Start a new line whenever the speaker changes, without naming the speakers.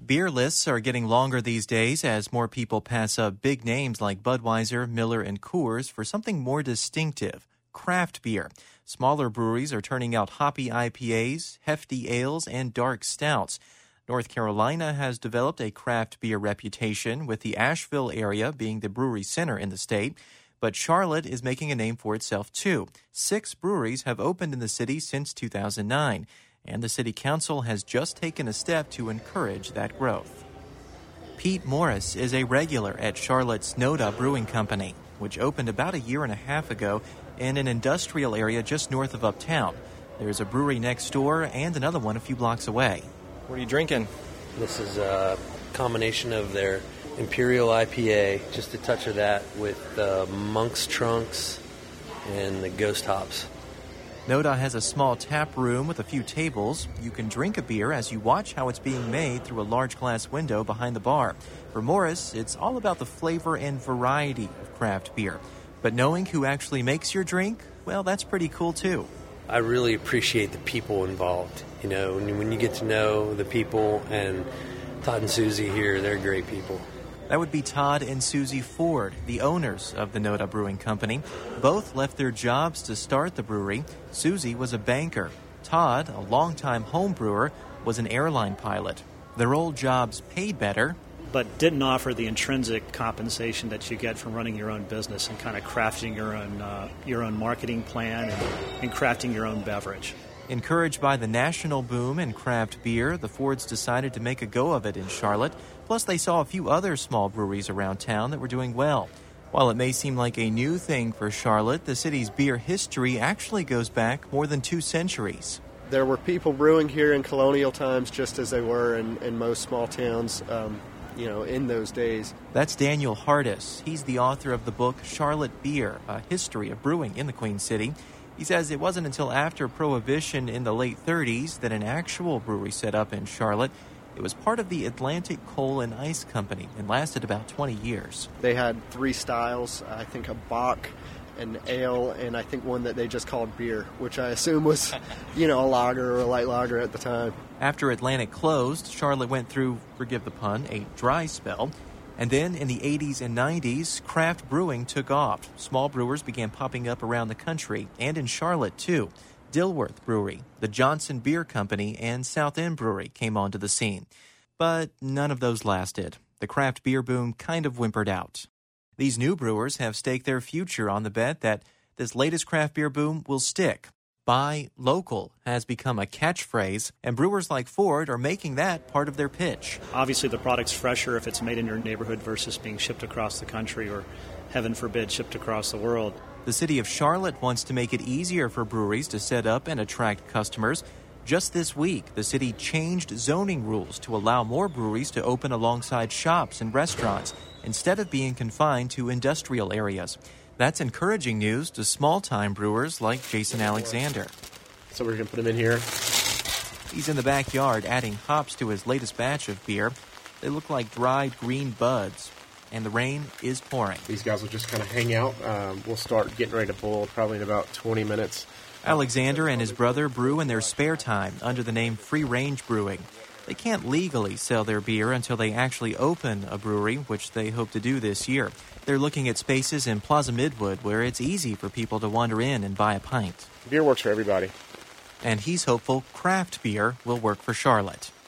Beer lists are getting longer these days as more people pass up big names like Budweiser, Miller, and Coors for something more distinctive, craft beer. Smaller breweries are turning out hoppy IPAs, hefty ales, and dark stouts. North Carolina has developed a craft beer reputation, with the Asheville area being the brewery center in the state. But Charlotte is making a name for itself, too. 6 breweries have opened in the city since 2009. And the city council has just taken a step to encourage that growth. Pete Morris is a regular at Charlotte's Noda Brewing Company, which opened about a year and a half ago in an industrial area just north of Uptown. There's a brewery next door and another one a few blocks away.
What are you drinking?
This is a combination of their Imperial IPA, just a touch of that with Monk's Trunks and the Ghost Hops.
Noda has a small tap room with a few tables. You can drink a beer as you watch how it's being made through a large glass window behind the bar. For Morris, it's all about the flavor and variety of craft beer. But knowing who actually makes your drink, well, that's pretty cool too.
I really appreciate the people involved. You know, when you get to know the people, and Todd and Susie here, they're great people.
That would be Todd and Susie Ford, the owners of the Noda Brewing Company. Both left their jobs to start the brewery. Susie was a banker. Todd, a longtime home brewer, was an airline pilot. Their old jobs paid better,
but didn't offer the intrinsic compensation that you get from running your own business and kind of crafting your own marketing plan and crafting your own beverage.
Encouraged by the national boom in craft beer, the Fords decided to make a go of it in Charlotte. Plus, they saw a few other small breweries around town that were doing well. While it may seem like a new thing for Charlotte, the city's beer history actually goes back more than 2 centuries.
There were people brewing here in colonial times just as they were in most small towns, in those days.
That's Daniel Hardis. He's the author of the book Charlotte Beer, A History of Brewing in the Queen City. He says it wasn't until after Prohibition in the late 30s that an actual brewery set up in Charlotte. It was part of the Atlantic Coal and Ice Company and lasted about 20 years.
They had 3 styles, I think a bock, an ale, and I think one that they just called beer, which I assume was, a lager or a light lager at the time.
After Atlantic closed, Charlotte went through, forgive the pun, a dry spell. And then in the 80s and 90s, craft brewing took off. Small brewers began popping up around the country, and in Charlotte, too. Dilworth Brewery, the Johnson Beer Company, and South End Brewery came onto the scene. But none of those lasted. The craft beer boom kind of whimpered out. These new brewers have staked their future on the bet that this latest craft beer boom will stick. Buy local has become a catchphrase, and brewers like Ford are making that part of their pitch.
Obviously, the product's fresher if it's made in your neighborhood versus being shipped across the country or, heaven forbid, shipped across the world.
The city of Charlotte wants to make it easier for breweries to set up and attract customers. Just this week, the city changed zoning rules to allow more breweries to open alongside shops and restaurants instead of being confined to industrial areas. That's encouraging news to small-time brewers like Jason Alexander.
So we're going to put them in here.
He's in the backyard adding hops to his latest batch of beer. They look like dried green buds, and the rain is pouring.
These guys will just kind of hang out. We'll start getting ready to boil probably in about 20 minutes.
Alexander and his brother brew in their spare time under the name Free Range Brewing. They can't legally sell their beer until they actually open a brewery, which they hope to do this year. They're looking at spaces in Plaza Midwood where it's easy for people to wander in and buy a pint.
Beer works for everybody.
And he's hopeful craft beer will work for Charlotte.